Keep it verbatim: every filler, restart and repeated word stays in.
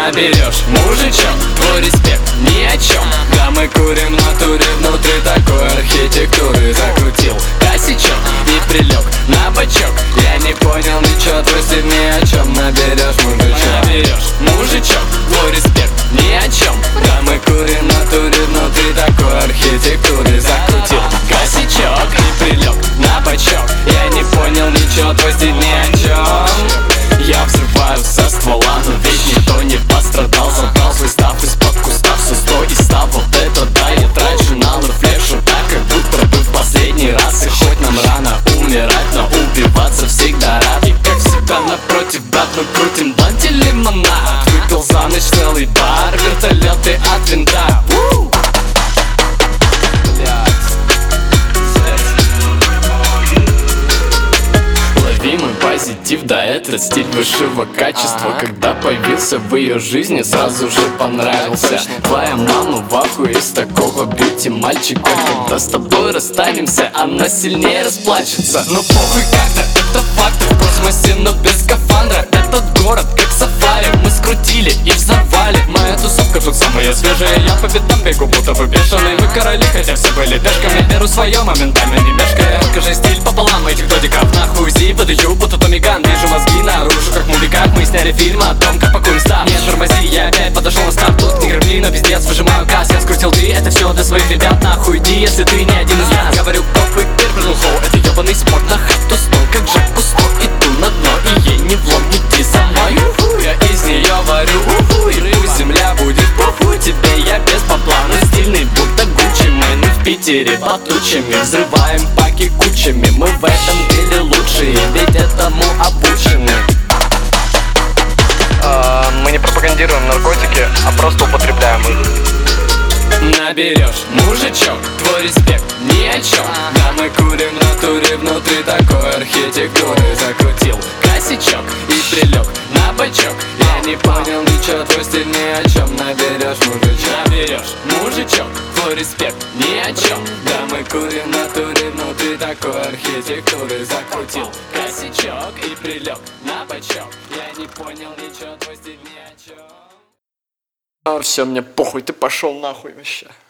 Наберешь, мужичок, твой респект ни о чем. Да мы курим в натуре внутри такой архитектуры. Закрутил косячок и прилег на бочок. Я не понял ничего, твой стиль ни о чем. Наберешь, мужичок, наберешь, мужичок, твой респект ни о чем. Да мы курим в натуре внутри такой архитектуры. Закрутил косячок и прилег на бочок. Я не понял ничего, твой стиль ни о чем. Я взрываю со ствола, но ведь никто не пострадал. Забрал свой став из-под кустов со сто и ста. Вот это да, я трачу на лор флешу так, как будто бы в последний раз. И хоть нам рано умирать, но убиваться всегда рад. И как всегда напротив, брат, мы крутим бланти лимонад. Выпил за ночь целый бар, вертолеты от винта. Ловимый позитив, да, этот стиль высшего качества. Когда появился в ее жизни, сразу же понравился. Твоя мама в ахуе из такого бьюти мальчика. Когда с тобой расстанемся, она сильнее расплачется. Но похуй как-то, это факт. В космосе, но без скафандра. Этот город как сафари мы скрутили и взорвали. Моя тусовка тут самая свежая. Я по пятам бегу, будто бы бешеный. Мы короли, хотя все были пешками. Беру свое моментально, не мешкая. Покажи стиль пополам этих додиков. Нахуй зи, подаю, будто Томиган. Вижу мозги наружу, как мувиках. Мы сняли фильм о том, как пакуем став. Не тормози, я опять подошел на старт. Тут не грабли, но пиздец, выжимаю газ. Я скрутил ты, это все для своих ребят. Нахуй иди, если ты не один из нас. Говорю, коп и перпрыгнул хоу. Это ебаный спорт на хату стол, как Жак Кусто. Иду на дно, и ей не влом, иди со мной. Уху, я из нее варю, уху, и пусть земля будет похуй. Тебе я без бабла, но стильный, будто Гуччи. Мы в Питере под тучами взрываем паки кучами. Мы в этом деле лучшие, ведь этому обучены. А, мы не пропагандируем наркотики, а просто употребляем их. Наберешь, мужичок, твой респект ни о чем. Да мы курим в натуре внутри такой архитектуры. Закрутил косячок и прилег на бочок. Я не понял ничего, твой стиль ни о чем. Наберешь, мужичок, наберешь, мужичок, твой респект ни о чем. Да мы курим в натуре внутри такой архитектуры. Закрутил косячок и прилег на бочок. Я не понял ничего, твой стиль ни о чем. А все, мне похуй, ты пошел нахуй вообще.